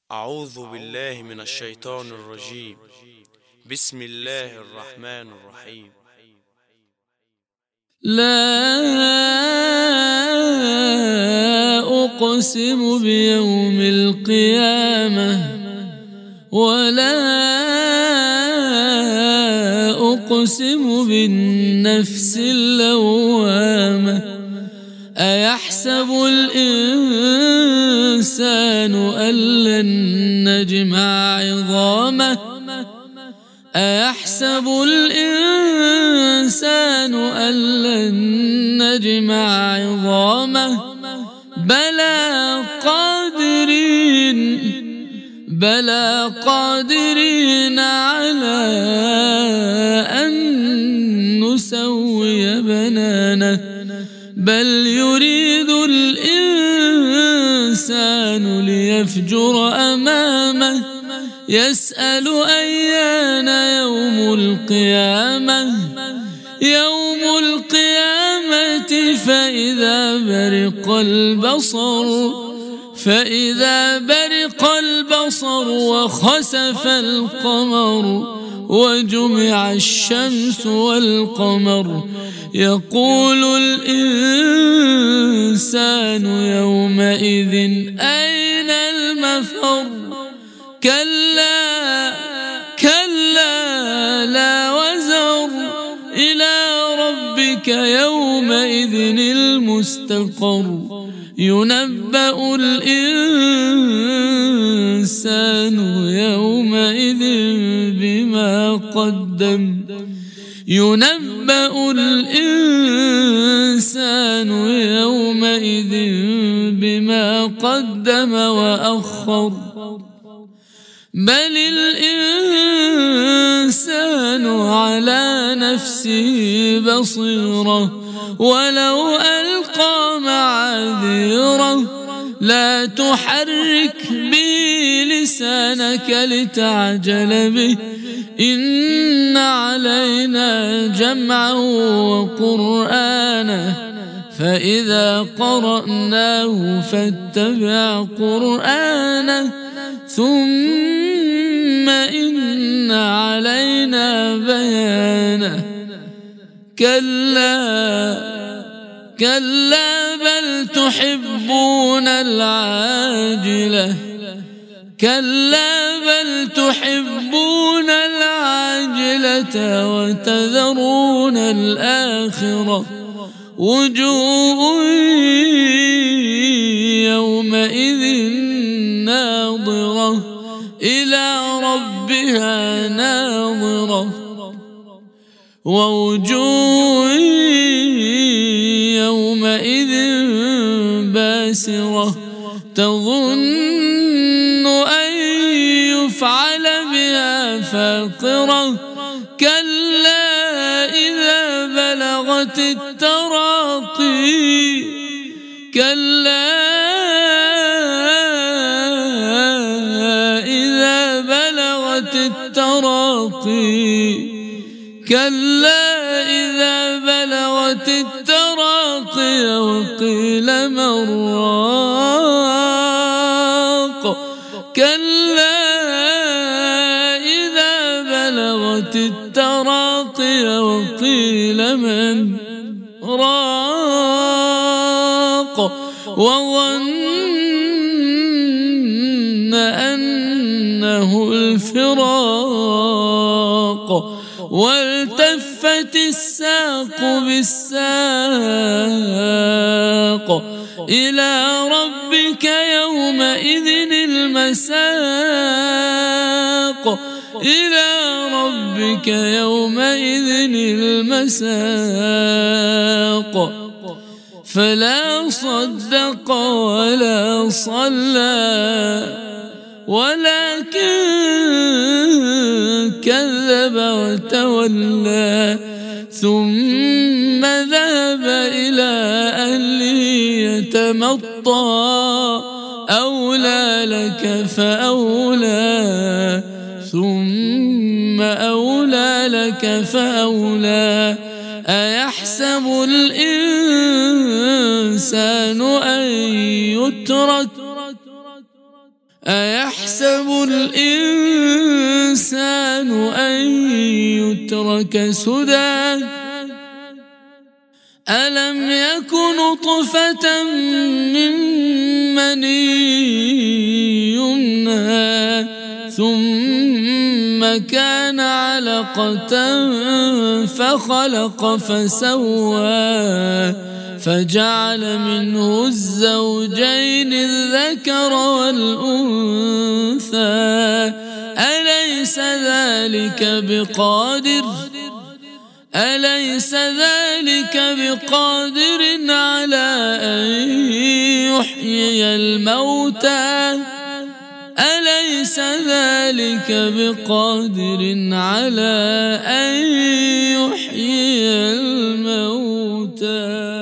أعوذ بالله من الشيطان الرجيم. بسم الله الرحمن الرحيم. لا أقسم بيوم القيامة ولا أقسم بالنفس اللوامة. أيحسب الإنسان أن لن نجمع عظامه أيحسب الإنسان أن لن نجمع عظامه بلى قادرين على أن نسوي بنانه بل يريد الإنسان ليفجر أمامه يسأل أيان يوم القيامة فإذا برق البصر وخسف القمر وجمع الشمس والقمر يقول الإنسان يومئذ أين المفر كلا لا وزر إلى ربك يومئذ المستقر ينبأ الإنسان يومئذ بما قدم وأخر بل الإنسان على نفسه بصيرة ولو ألقى معاذيره لا تحرك به لسانك لتعجل به إن علينا جمعه وقرآنه فإذا قرأناه فاتبع قرآنه ثم إن علينا بيانه كلا بل تحبون العاجلة وتذرون الآخرة وجوه يومئذ ناظرة إلى ربها ناظرة ووجوه يومئذ باسرة تظن أن يفعل بها فاقرة كلا إذا بلغت التراقي وقيل من راق كلا إذا بلغت التراقي وقيل من راق وظن أنه الفراق والتفت الساق بالساق إلى ربك يومئذ المساق فلا صدق ولا صلى ولكن كذب وتولى ثم ذهب إلى أهله يتمطى أولى لك فأولى ثم أولى لك فأولى أيحسب الإنسان أن أيحسب الإنسان أن يترك سدى ألم يك نطفة من مني يمنى ثم كان علقة فخلق فسوى فجعل منه الزوجين الذكر والأنثى أليس ذلك بقادر على أن يحيي الموتى أليس ذلك بقادر على أن يحيي الموتى